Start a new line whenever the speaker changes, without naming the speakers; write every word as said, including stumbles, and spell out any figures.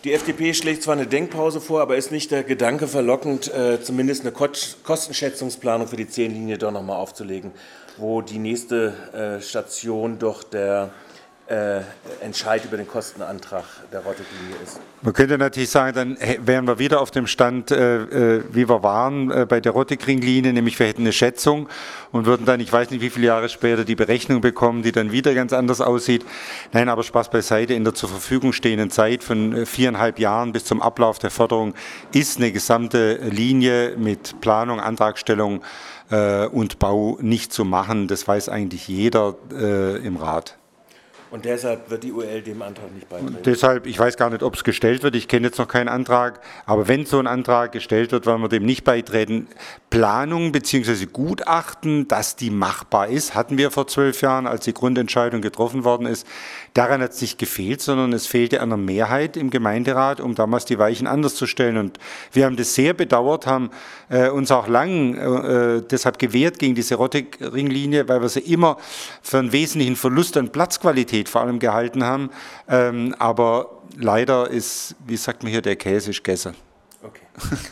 Die F D P schlägt zwar eine Denkpause vor, aber ist nicht der Gedanke verlockend, äh, zumindest eine Kostenschätzungsplanung für die zehn-Linie doch nochmal aufzulegen, wo die nächste äh, Station doch der äh, Entscheid über den Kostenantrag der Rotteck-Linie ist?
Man könnte natürlich sagen, dann wären wir wieder auf dem Stand, äh, wie wir waren äh, bei der Rotteck-Ringlinie, nämlich wir hätten eine Schätzung und würden dann, ich weiß nicht wie viele Jahre später, die Berechnung bekommen, die dann wieder ganz anders aussieht. Nein, aber Spaß beiseite, in der zur Verfügung stehenden Zeit von viereinhalb Jahren bis zum Ablauf der Förderung ist eine gesamte Linie mit Planung, Antragstellung äh, und Bau nicht zu machen. Das weiß eigentlich jeder äh, im Rat.
Und deshalb wird die U L dem Antrag nicht beitreten?
Und deshalb, ich weiß gar nicht, ob es gestellt wird, ich kenne jetzt noch keinen Antrag, aber wenn so ein Antrag gestellt wird, werden wir dem nicht beitreten. Planung bzw. Gutachten, dass die machbar ist, hatten wir vor zwölf Jahren, als die Grundentscheidung getroffen worden ist. Daran hat es nicht gefehlt, sondern es fehlte an der Mehrheit im Gemeinderat, um damals die Weichen anders zu stellen. Und wir haben das sehr bedauert, haben äh, uns auch lang äh, deshalb gewehrt gegen diese Rotteck-Ringlinie, weil wir sie immer für einen wesentlichen Verlust an Platzqualität vor allem gehalten haben, ähm, aber leider ist, wie sagt man hier, der Käse ist gegessen.
Okay.